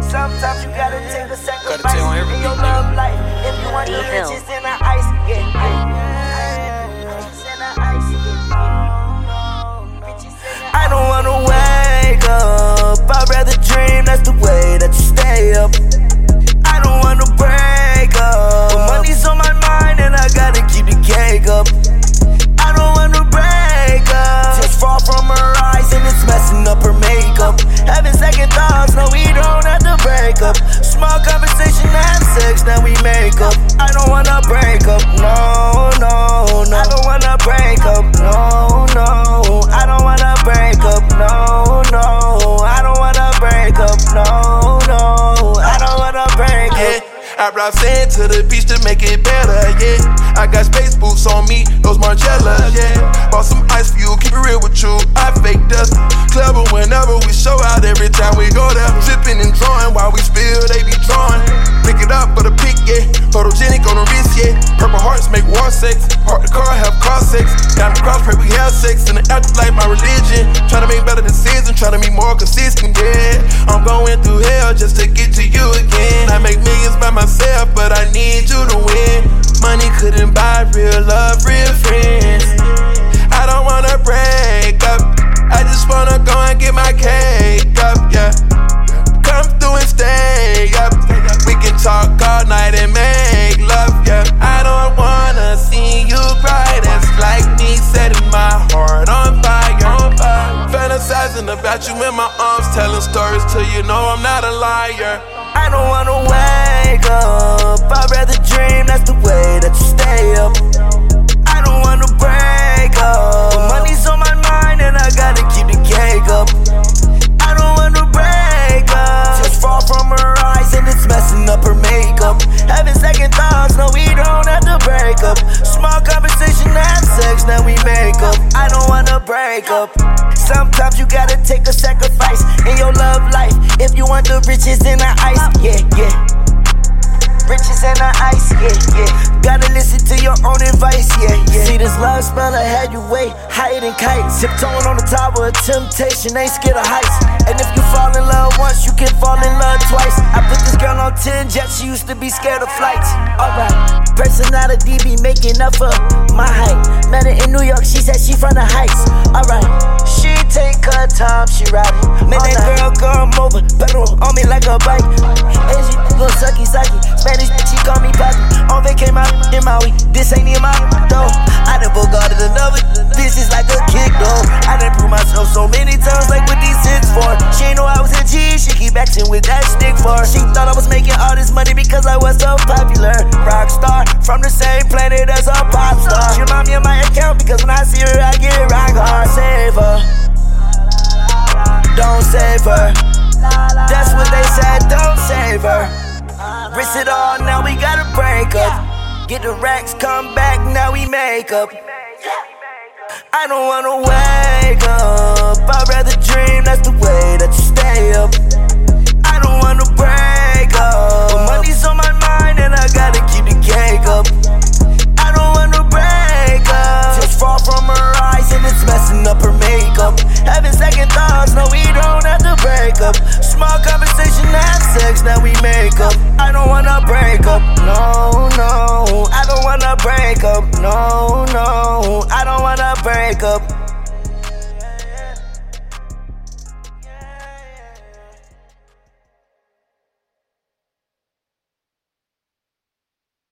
Sometimes you gotta take a sacrifice in your love life. If you want the riches in the ice, I don't wanna wake up, I'd rather dream, that's the way that you stay up. I don't wanna break up, but money's on my mind and I gotta keep the cake up. I don't wanna break up, tears fall from her eyes and it's messing up her makeup. Having second thoughts, no we don't have to break up. Small conversation, have sex, now we make up. I don't wanna break up, no, no, no. I don't wanna break up, no, no. I don't wanna break up, no, no. I don't wanna break up, no, no. I don't wanna break up. I brought sand to the beach to make it better, yeah. I got space boots on me, those Margielas, yeah. Bought some ice for you, keep it real with you, I fake dust. Clever whenever we show out, every time we go there. Dripping and drawing, while we spill, they be drawing. Pick it up for the pick, yeah. Photogenic on the wrist, yeah. Purple hearts make war sex. Park the car, have car sex. Got the cross, pray we have sex. In the afterlife, my religion. Tryna make better decisions, tryna be more consistent, yeah. I'm going through hell just to get to you again. I make millions by myself, but I need you to win. Money couldn't buy real love, real friends. I don't wanna break up, I just wanna go and get my cake up, yeah. Come through and stay up, we can talk all night and make love, yeah. I don't wanna see you cry, that's like me setting my heart on fire. Fantasizing about you in my arms, telling stories till you know I'm not a liar. I don't wanna wake up, I'd rather dream, that's the way that you stay up. I don't wanna break up, but money's on my mind and I gotta keep the cake up. I don't wanna break up, tears fall from her eyes and it's messing up her makeup. Having second thoughts, no we don't have to break up. Small conversation, have sex, now we make up. I don't wanna break up. Sometimes you gotta take a sacrifice in your love life. If you want the riches in the ice, yeah, yeah. Riches in the ice, yeah, yeah. Gotta listen to your own advice, yeah, yeah. See this love spell, I had you way higher than kites. Tiptoeing on the top of a temptation, ain't scared of heights. And if you fall in love once, you can fall in love twice. I put this girl on 10 jets, she used to be scared of flights. Alright, personality be making up for my height. Met her in New York, she said she from the heights. Alright, she take her time, she ride it. Man, that girl come over, pedal on me like a bike. And she go sucky, sucky. Spanish bitch, she call me papi. On vacay, my in Maui. This ain't in my though. I done bogarted another. This is like a kick though. I done proved myself so many times, like what these hits for. She ain't know I was a G, she keep acting with that stick for. She thought I was making all this money because I was so popular. Rock star from the same planet as a pop star. She remind me of my account because when I see her, I get rock hard. Save her, don't save her. That's what they said, don't save her. Risk it all, now we gotta break up. Get the racks, come back, now we make up. I don't wanna wake up, I'd rather dream, that's the way that you stay up. I don't wanna break up, but money's on my mind and I gotta keep the cake up. I don't wanna break up, tears fall from her eyes and it's messing up her makeup. Having second thoughts, no we don't have to break up. Small conversation, have sex, now we make up. I don't wanna break up, no, no. I don't wanna break up, no, no. I don't wanna break up.